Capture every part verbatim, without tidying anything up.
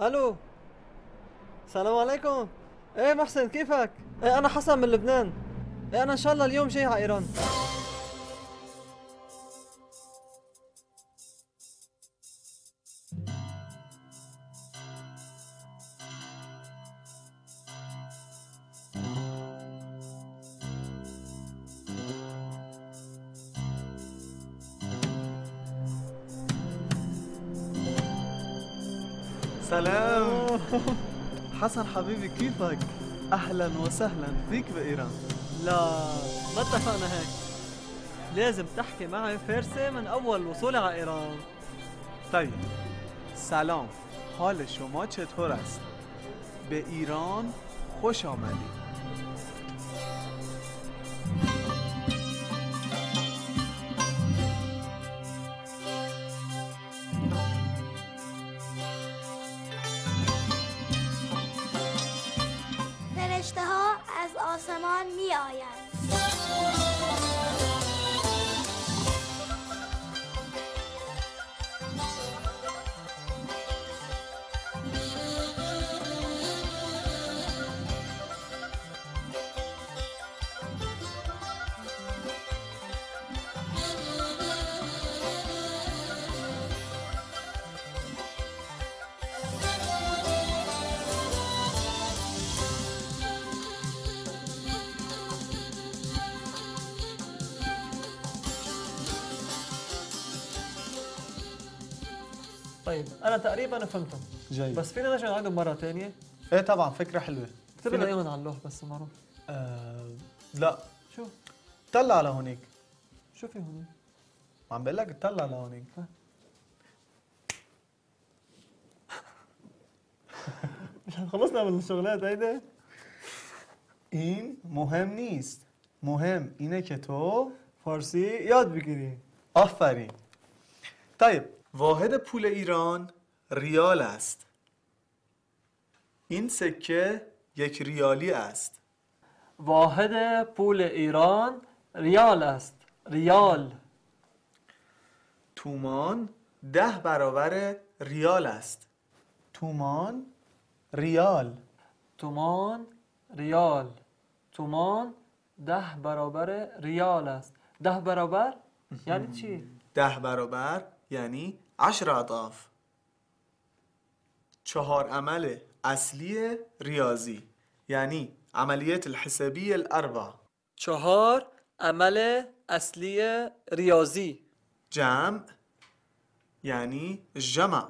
الو. السلام عليكم. ايه محسن كيفك؟ ايه انا حسن من لبنان. ايه انا ان شاء الله اليوم جاي على ايران. سلام. حسن حبيبي كيفك؟ أهلا وسهلا فيك بإيران. لا ما اتفقنا هيك، لازم تحكي معي فارسي من اول وصولي على ايران. طيب سلام، حال شما چطور است؟ به ایران خوش آمدید. فرشته ها از آسمان می آیند. طيب انا تقريبا فهمتهم، جيد. بس فينا نرجع نعيدهم مره ثانيه؟ ايه طبعا فكرة حلوة. اكتب لنا اياهم على اللوح بس معروف. آه لا، شو طلع على هونيك. شو في هون؟ عم بقول لك طلع على هونيك. مش خلصنا من الشغلات هيدا؟ این مهم نیست، مهم اینه که تو فارسی یاد بگیری. آفرین. طيب واحد پول ایران ریال است. این سکه یک ریالی است. واحد پول ایران ریال است. ریال. تومان ده برابر ریال است. تومان ریال. تومان ریال. تومان ده برابر ریال است. ده برابر یعنی چی؟ ده برابر یعنی عشر اضعاف. چهار عمل اصلی ریاضی یعنی عملیات الحسابية الأربع. چهار عمل اصلی ریاضی. جمع یعنی جمع.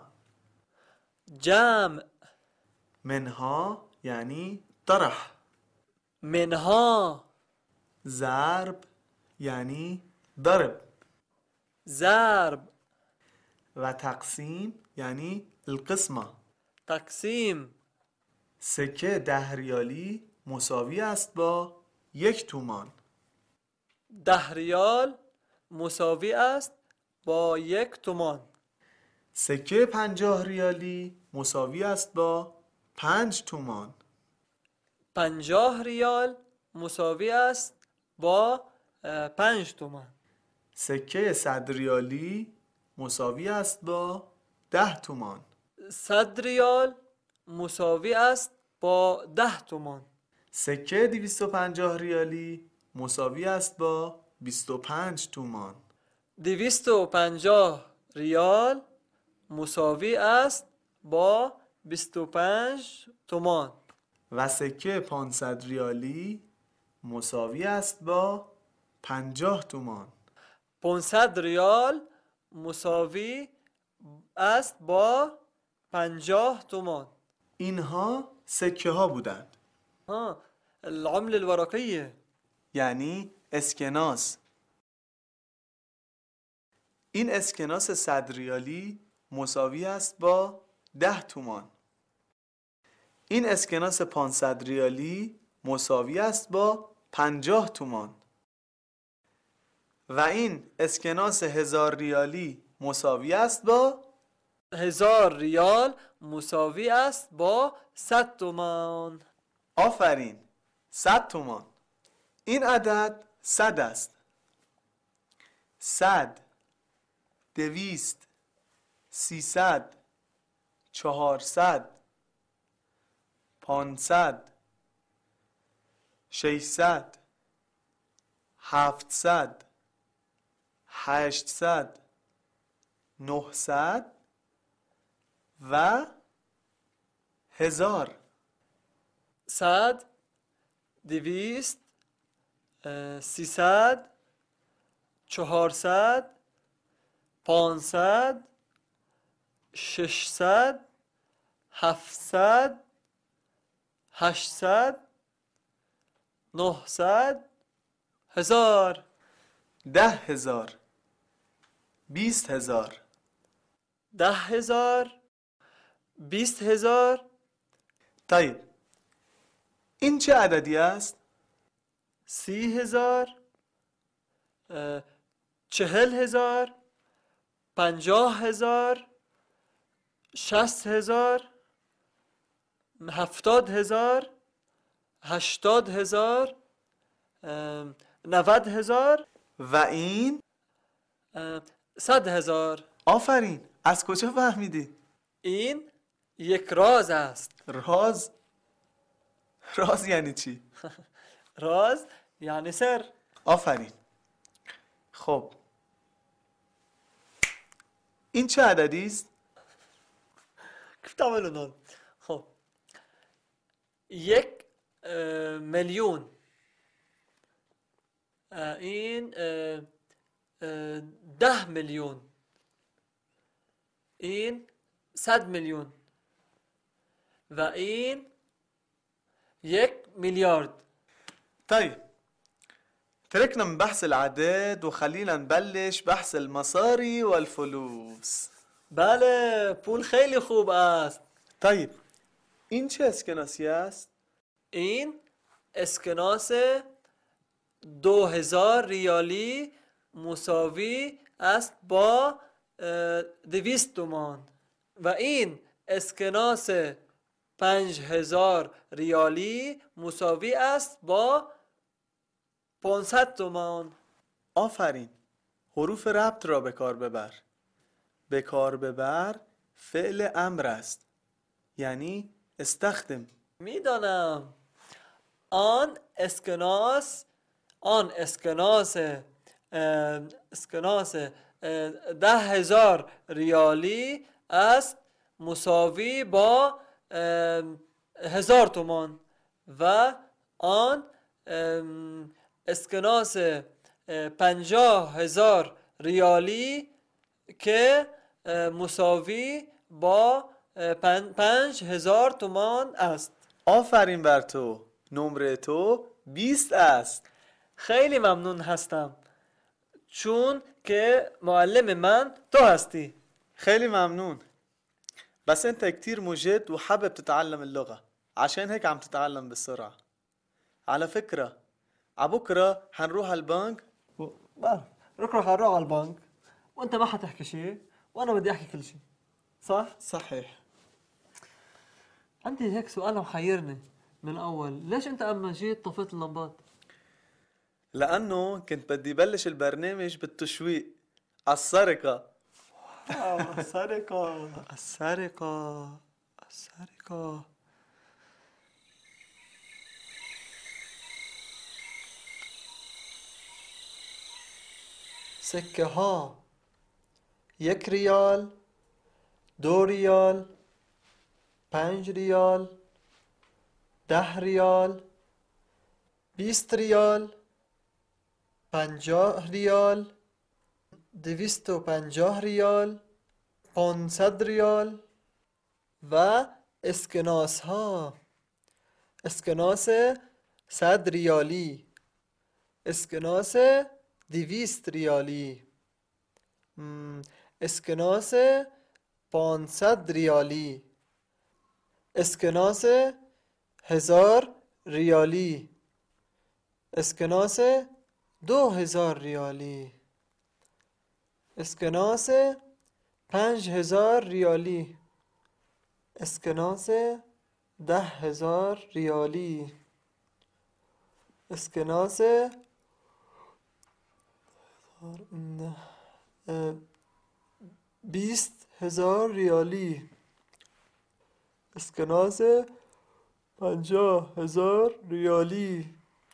جمع. منها یعنی طرح. منها. ضرب یعنی ضرب. ضرب. و تقسیم یعنی القسمه. تقسیم. سکه ده ریالی مساوی است با یک تومان. ده ریال مساوی است با یک تومان. سکه پنجاه ریالی مساوی است با پنج تومان. پنجاه ریال مساوی است با پنج تومان. سکه صد ریالی مساوی است با ده تومان. صد ریال مساوی است با ده تومان. سکه دویست و پنجاه ریالی مساوی است با بیست و پنج تومان. دویست و پنجاه ریال مساوی است با بیست و پنج تومان. و سکه پانصد ریالی مساوی است با پنجاه تومان. پانصد ریال مساوی است با پنجاه تومان. اینها سکه ها بودند. ها العمله الورقیه یعنی اسکناس. این اسکناس صد ریالی مساوی است با ده تومان. این اسکناس پانصد ریالی مساوی است با پنجاه تومان. و این اسکناس هزار ریالی مساوی است با هزار ریال مساوی است با صد تومان. آفرین، صد تومان. این عدد صد است. صد، دویست، سیصد، چهارصد، پانصد، ششصد، هفتصد، هشتصد، نهصد و هزار. صد، دویست، اه، سیصد، چهارصد، پانصد، ششصد، هفتصد، هشتصد، نهصد، هزار. ده هزار، بیست هزار. ده هزار، بیست هزار. طيب این چه عددی است؟ سی هزار، اه، چهل هزار، پنجاه هزار، شست هزار، هفتاد هزار، هشتاد هزار، اه، نود هزار، و این؟ اه، صد هزار. آفرین. از کجا فهمیدی؟ این یک راز است. راز؟ راز یعنی چی؟ راز یعنی سر. آفرین. خب این چه عددی است؟ كيف تعملوا هون؟ خب یک اه، میلیون. اه، این اه، اه، ده میلیون. این صد میلیون. و این یک میلیارد. طيب تركنا من بحث الأعداد وخلينا نبلش بحث المصاري والفلوس. بله پول خیلی خوب است. طيب این چه اسکناسی است؟ این اسکناس دو هزار ریالی مساوی است با اه، دویست تومان. و این اسکناس پنج هزار ریالی مساوی است با پانصد تومان. آفرین. حروف ربط را به کار ببر. به کار ببر فعل امر است، یعنی استخدم. میدانم. آن اسکناس آن اسکناس اه، اسکناس اه، ده هزار ریالی است مساوی با اه، هزار تومان. و آن ام، اسکناس اه، پنجاه هزار ریالی که اه، مساوی با اه، پن- پنج هزار تومان است. آفرین بر تو. نمره تو بیست است. خیلی ممنون هستم چون که معلم من تو هستی. خیلی ممنون. بس انت كتير مجد وحابب تتعلم اللغة، عشان هيك عم تتعلم بسرعة. على فكرة عبكرة هنروح على البنك. بقى بكره هنروح على البنك وانت ما حتحكي شيء وانا بدي احكي كل شيء، صح؟ صحيح. عندي هيك سؤال محيرني من اول، ليش انت اما جيت طفيت اللمبات؟ لأنه كنت بدي بلش البرنامج بالتشويق السرقة. السرقة السرقة السرقة. سکه ها یک ریال، دو ریال، پنج ریال، ده ریال، بیست ریال، پنجاه ریال، دویست و پنجاه ریال، پانصد ریال. و اسکناس ها، اسکناس صد ریالی، اسکناس دویست ریالی، م، اسکناس پانصد ریالی، اسکناس هزار ریالی، اسکناس دو هزار ریالی، اسکناس پنج هزار ریالی، اسکناس ده هزار ریالی، اسکناس اه، بیست هزار ریالی، اسکناس پنجاه هزار ریالی.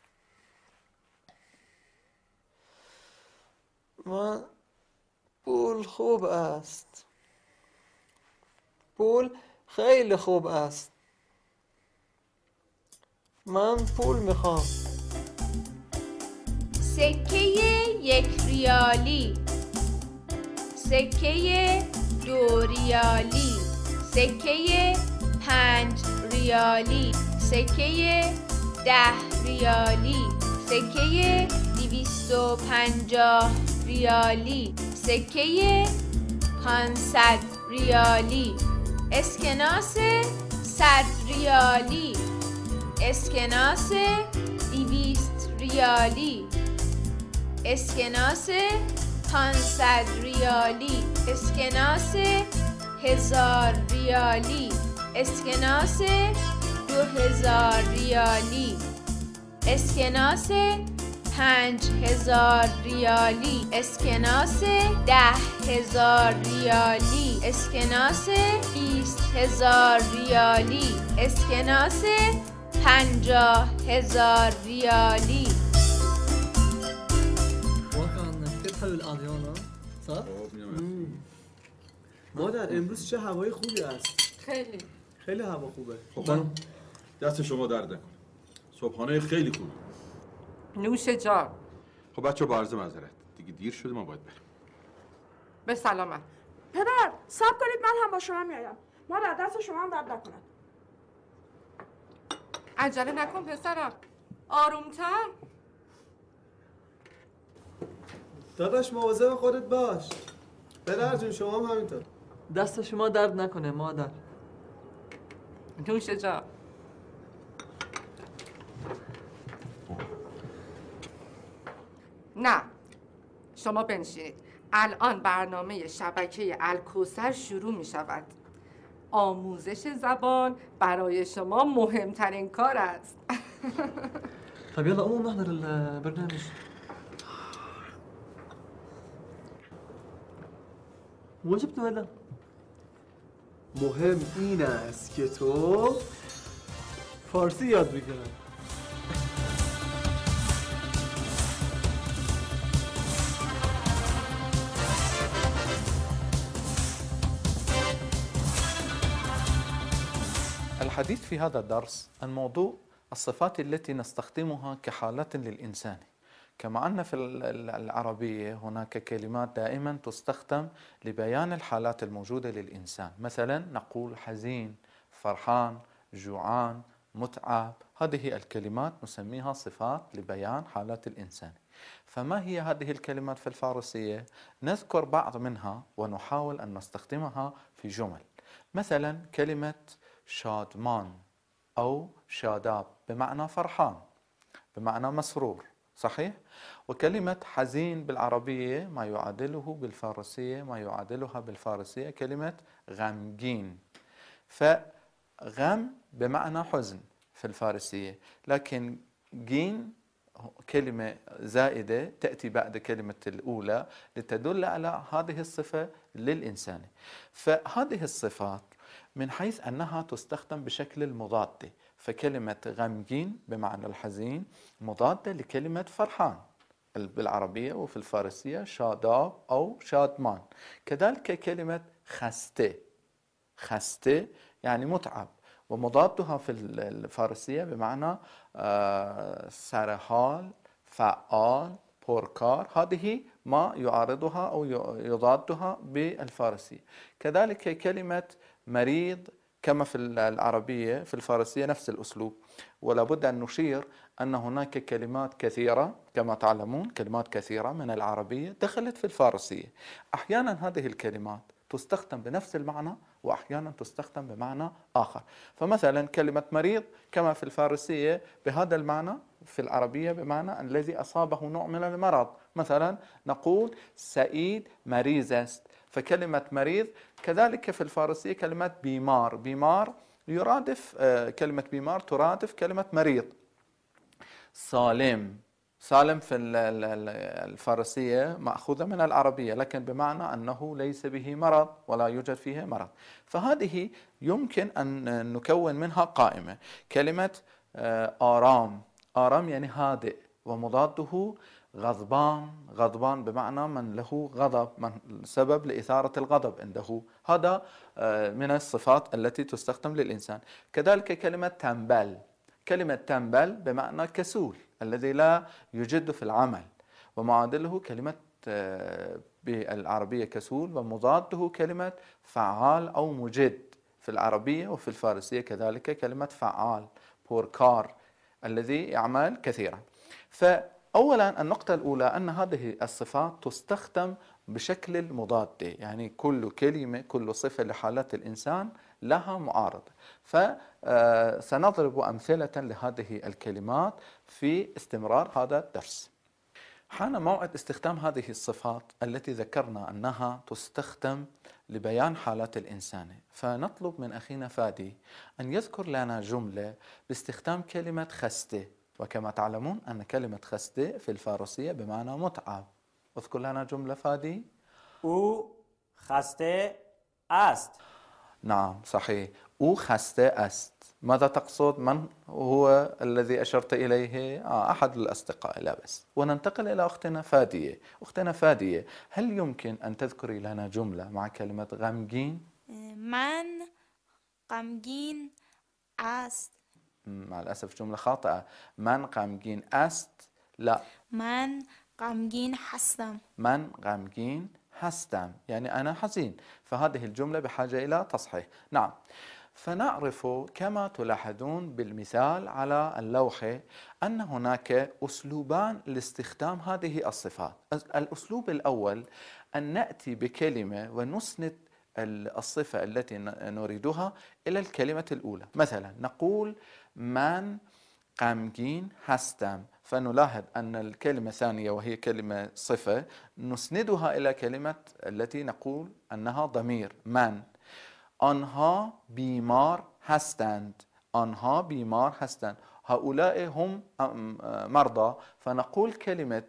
من پول خوب است. پول خیلی خوب است. من پول میخوام. سکه یک ریالی، سکه دو ریالی، سکه پنج ریالی، سکه ده ریالی، سکه دویست و پنجاه ریالی، سکه پانصد ریالی، اسکناس صد ریالی، اسکناس دویست ریالی، اسکناس پانصد ریالی، اسکناس هزار ریالی، اسکناس دو هزار ریالی، اسکناس پنج هزار ریالی، اسکناس ده هزار ریالی، اسکناس بیست هزار ریالی، اسکناس پنجاه هزار ریالی. واقعا خیلی حلو الادیان صح؟ مادر امروز چه هوای خوبی است. خیلی خیلی هوا خوبه. خب دست شما درد نکنه. صبحانه خیلی خوبه. نوش جان. خب بچه با عرض معذرت دیگه دیر شده ما باید بریم. به سلامت. پدر صبر کنید من هم با شما میایم. مادر دست شما هم درد نکنه. عجله نکن پسرم. آرومتر. داداش مواظب خودت باش. پدر جون شما هم همینطور. دست شما درد نکنه مادر. نوش جان. نه شما بنشینید. الان برنامه شبکه الکوثر شروع می شود. آموزش زبان برای شما مهمترین کار است. طب يلا قوموا نحضر البرنامج. وجبت ولا؟ مهم این است که تو فارسی یاد بگیرم. الحديث في هذا الدرس عن موضوع الصفات التي نستخدمها كحالات للإنسان. كما أن في العربية هناك كلمات دائما تستخدم لبيان الحالات الموجودة للإنسان. مثلا نقول حزين، فرحان، جوعان، متعب. هذه الكلمات نسميها صفات لبيان حالات الإنسان. فما هي هذه الكلمات في الفارسية؟ نذكر بعض منها ونحاول أن نستخدمها في جمل. مثلا كلمة شادمان أو شاداب بمعنى فرحان، بمعنى مسرور، صحيح؟ وكلمة حزين بالعربية ما يعادله بالفارسية ما يعادلها بالفارسية كلمة غمجين. فغم بمعنى حزن في الفارسية، لكن جين كلمة زائدة تأتي بعد كلمة الأولى لتدل على هذه الصفة للإنسان. فهذه الصفات من حيث أنها تستخدم بشكل المضاد، فكلمة غمجين بمعنى الحزين مضادة لكلمة فرحان بالعربية، وفي الفارسية شاداب أو شادمان. كذلك كلمة خسته، خسته يعني متعب، ومضادها في الفارسية بمعنى سرحال، فعال، بوركار. هذه ما يعارضها أو يضادها بالفارسية. كذلك كلمة مريض كما في العربية في الفارسية نفس الأسلوب. ولا بد أن نشير أن هناك كلمات كثيرة كما تعلمون، كلمات كثيرة من العربية دخلت في الفارسية. أحيانا هذه الكلمات تستخدم بنفس المعنى وأحيانا تستخدم بمعنى آخر. فمثلا كلمة مريض كما في الفارسية بهذا المعنى في العربية بمعنى الذي أصابه نوع من المرض. مثلا نقول سعيد مريض است. فكلمة مريض كذلك في الفارسية كلمة بيمار، بيمار يرادف كلمة بيمار ترادف كلمة مريض. سالم سالم في الفارسية مأخوذة من العربية، لكن بمعنى أنه ليس به مرض ولا يوجد فيه مرض. فهذه يمكن أن نكون منها قائمة. كلمة آرام، آرام يعني هادئ، ومضاده غضبان، غضبان بمعنى من له غضب، من سبب لإثارة الغضب عنده. هذا من الصفات التي تستخدم للإنسان. كذلك كلمة تنبل، كلمة تنبل بمعنى كسول، الذي لا يجد في العمل، ومعادله كلمة بالعربية كسول، ومضاده كلمة فعال أو مجد في العربية، وفي الفارسية كذلك كلمة فعال بوركار، الذي يعمل كثيرا. فأولا النقطة الأولى أن هذه الصفات تستخدم بشكل المضاد، يعني كل كلمة كل صفة لحالات الإنسان لها معارضة. فسنضرب أمثلة لهذه الكلمات في استمرار هذا الدرس. حان موعد استخدام هذه الصفات التي ذكرنا أنها تستخدم لبيان حالات الإنسان، فنطلب من أخينا فادي أن يذكر لنا جملة باستخدام كلمة خسته. وكما تعلمون أن كلمة خسته في الفارسية بمعنى متعب. اذكر لنا جملة فادي. او خسته است. نعم صحيح، او خسته است. ماذا تقصد؟ من هو الذي أشرت إليه؟ آه أحد الأصدقاء، لا بس. وننتقل إلى أختنا فادية. أختنا فادية، هل يمكن أن تذكري لنا جملة مع كلمة غمگين؟ من غمگین است. مع الأسف جملة خاطئة. من غمگین است. لا، من غمگین هستم. من غمگین هستم، يعني أنا حزين. فهذه الجملة بحاجة إلى تصحيح. نعم، فنعرف كما تلاحظون بالمثال على اللوحة أن هناك أسلوبان لاستخدام هذه الصفات. الأسلوب الأول أن نأتي بكلمة ونسند الصفة التي نريدها إلى الكلمة الأولى. مثلا نقول من غمگین هستم، فنلاحظ أن الكلمة الثانية وهي كلمة صفة نسندها إلى كلمة التي نقول أنها ضمير من. آنها بیمار هستند، آنها بیمار هستند، هؤلاء هم مرضى، فنقول كلمة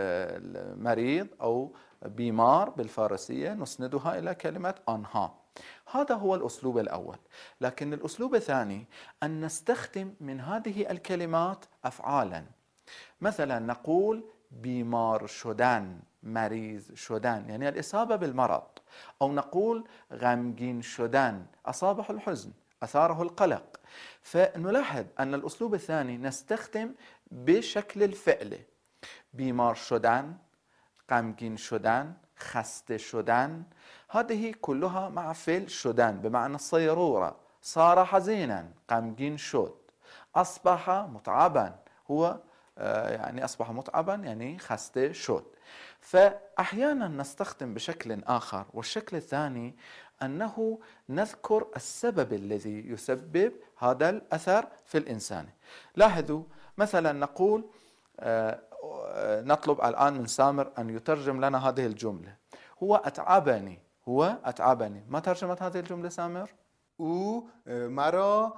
مريض أو بیمار بالفارسية نسندها إلى كلمة آنها. هذا هو الأسلوب الأول. لكن الأسلوب الثاني أن نستخدم من هذه الكلمات أفعالا. مثلا نقول بیمار شدن، مریض شدن، يعني الإصابة بالمرض. أو نقول غمگین شدن، أصابه الحزن، أثاره القلق. فنلاحظ أن الأسلوب الثاني نستخدم بشكل الفعل. بیمار شدن، غمگین شدن، خسته شدن، هذه كلها مع فعل شدن بمعنى الصيرورة. صار حزينا، غمگین شد. أصبح متعبا، هو يعني أصبح متعبا يعني خسته شد. فأحيانا نستخدم بشكل آخر، والشكل الثاني أنه نذكر السبب الذي يسبب هذا الأثر في الإنسان. لاحظوا مثلا نقول نطلب الآن من سامر أن يترجم لنا هذه الجملة. هو أتعبني، هو أتعبني. ما ترجمة هذه الجملة سامر؟ او مرا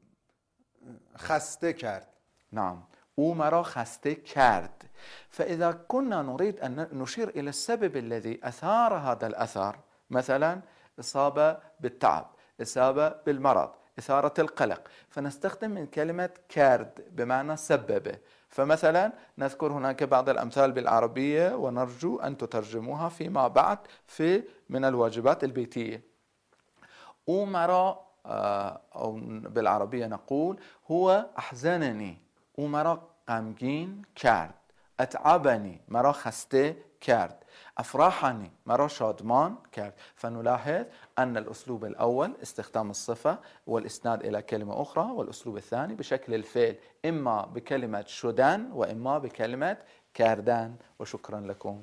خسته کرد. نعم، او مرا خسته کرد. فإذا كنا نريد أن نشير إلى السبب الذي أثار هذا الأثر، مثلا إصابة بالتعب، إصابة بالمرض، إثارة القلق، فنستخدم من كلمة كرد بمعنى سبب. فمثلا نذكر هناك بعض الأمثال بالعربية ونرجو أن تترجموها فيما بعد في من الواجبات البيتية. او مرا، أو بالعربية نقول هو أحزنني، او مرا غمگین کرد. اتعبني، مرا خسته کرد. افرحني، مرا شادمان کرد. فنلاحظ أن الأسلوب الأول استخدام الصفة والإسناد إلى كلمة أخرى، والأسلوب الثاني بشكل الفعل، إما بكلمة شدن وإما بكلمة کردن. وشكرا لكم.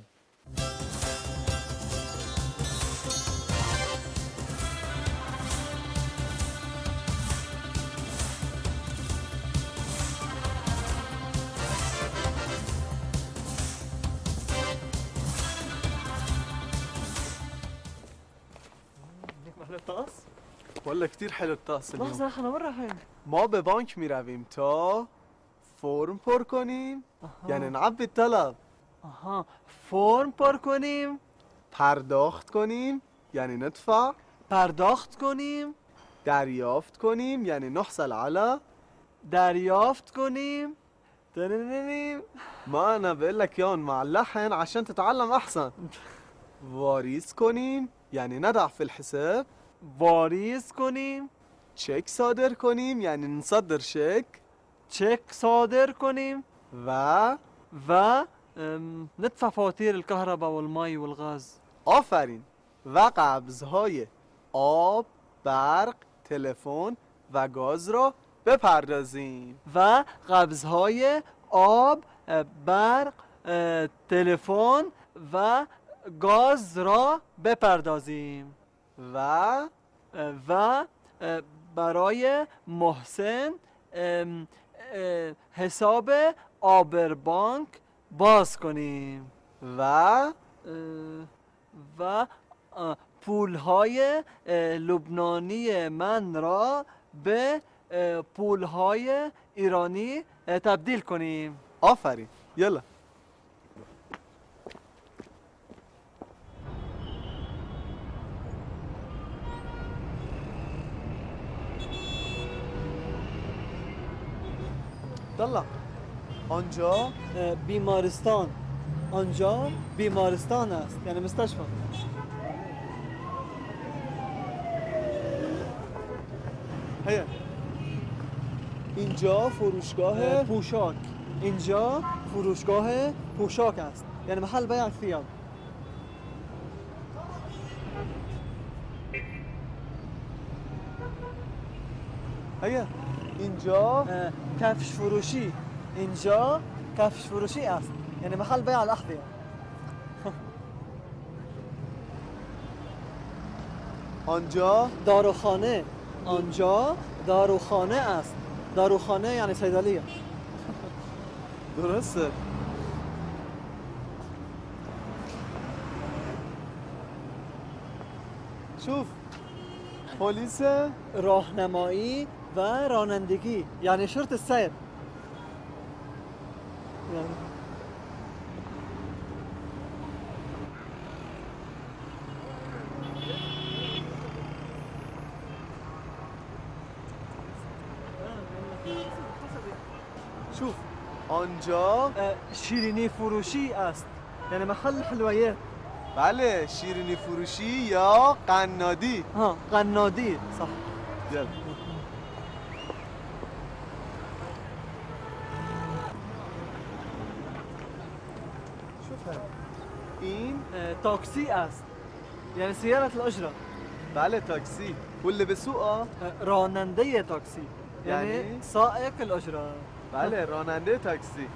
الطقس؟ والله كتير حلو الطقس اليوم. لحظة، احنا وين رايحين؟ ما به بانک می رویم تا فرم پر کنیم یعنی نعبی طلب. آها فرم پر کنیم. پرداخت کنیم یعنی ندفع. پرداخت کنیم. دریافت کنیم یعنی نحصل على. دریافت کنیم. تنننیم. ما أنا بقول لك يون مع اللحن عشان تتعلم أحسن. واریز کنیم یعنی ندع في الحساب. واریز کنیم. چک صادر کنیم یعنی نصدر شک. چک صادر کنیم. و و ندفع فواتير الكهرباء والمي والغاز. آفرین. و قبضهای آب، برق، تلفن و گاز را بپردازیم. و قبضهای آب، برق، تلفن و گاز را بپردازیم. و و برای محسن حساب آبربانک باز کنیم. و و پولهای لبنانی من را به پولهای ایرانی تبدیل کنیم. آفرین. یلا. طلع. آنجا بیمارستان. آنجا بیمارستان است یعنی مستشفى. هيا. اینجا فروشگاه پوشاک. اینجا فروشگاه پوشاک است یعنی محل بیع ثياب. هيا. اینجا کفش فروشی. اینجا کفش فروشی است یعنی محل بیع الأحذية. آنجا داروخانه. آنجا داروخانه است. داروخانه یعنی صیدلیه. درسته. شوف پلیس راهنمایی و رانندگی یعنی شرط السیر. یعنی شوف آنجا شیرینی فروشی است یعنی محل حلویات. بله شیرینی فروشی یا قنادی. ها قنادی صح. يلا. شوف هذا. این تاکسی است یعنی سیارة الأجرة. بله تاکسی. واللي بسوقها راننده تاکسی یعنی, یعنی سائق الأجرة. بله راننده تاکسی.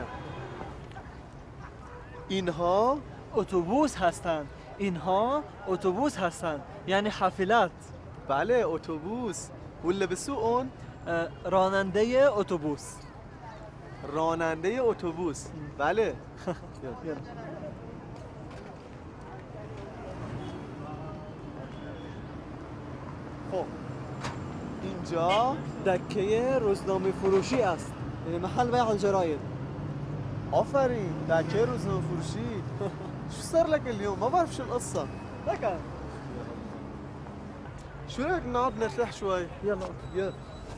اینها اتوبوس هستند. اینها اتوبوس هستند یعنی حافلات. بله اتوبوس. واللي بسوقون راننده اتوبوس. راننده اتوبوس. بله. خب اینجا دکه روزنامه فروشی است یعنی محل بیع الجراید. آفرین دکه روزنامه فروشی. شو صار لك اليوم؟ ما بعرف شو القصة. لك شو رايك نقعد نرتاح شوي؟ يلا يلا.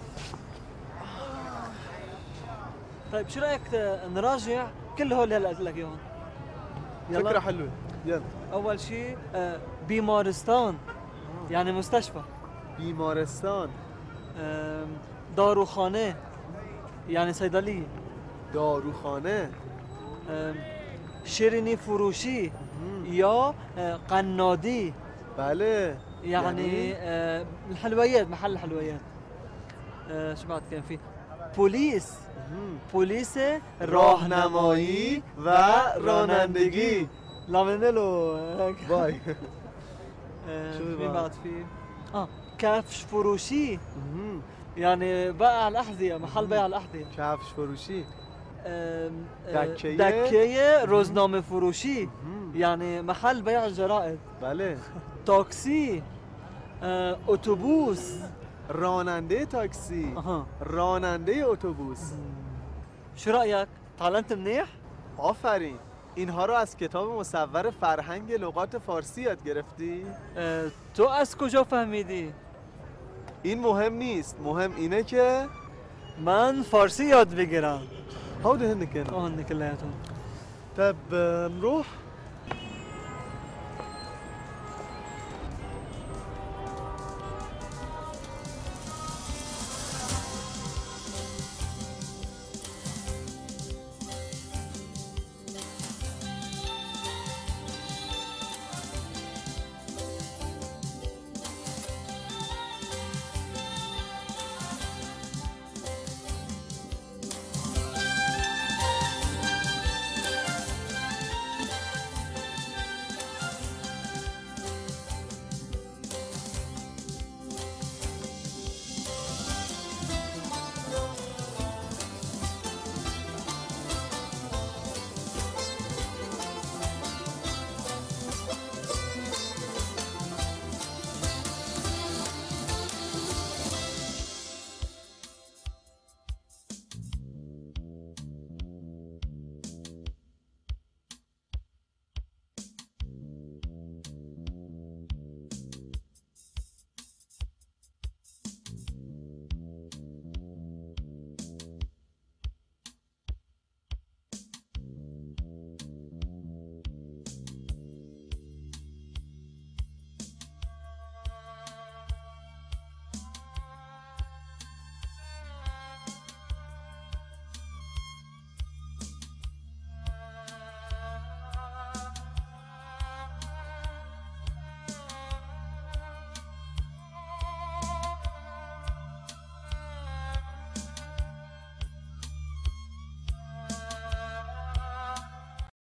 طيب شو رايك نراجع كل هول اللي قلت لك اياهم؟ فكرة حلوة. يلا. أول شيء بیمارستان يعني مستشفى. بیمارستان. داروخانه يعني صيدلية. داروخانه. شیرینی فروشی یا قنادی. بله يعني الحلويات محل الحلويات. شو بعد كان في پلیس. پلیس راهنمایی و رانندگی. لامنلو باي. شو بعد في اه كفش فروشي يعني بقى الأحذية محل بيع الأحذية. کفش فروشی. دكية دكية روزنامه فروشي يعني محل بيع الجرائد. بله. تاكسي. اتوبوس. راننده تاکسی. آها. راننده اتوبوس. شو رأيك؟ تعلمت منيح؟ آفرین. اینها رو از کتاب مصور فرهنگ لغات فارسی یاد گرفتی؟ اه، تو از کجا فهمیدی؟ این مهم نیست، مهم اینه که من فارسی یاد بگیرم. هاو ده هندکن آه هندك كلياتهم. طب نروح؟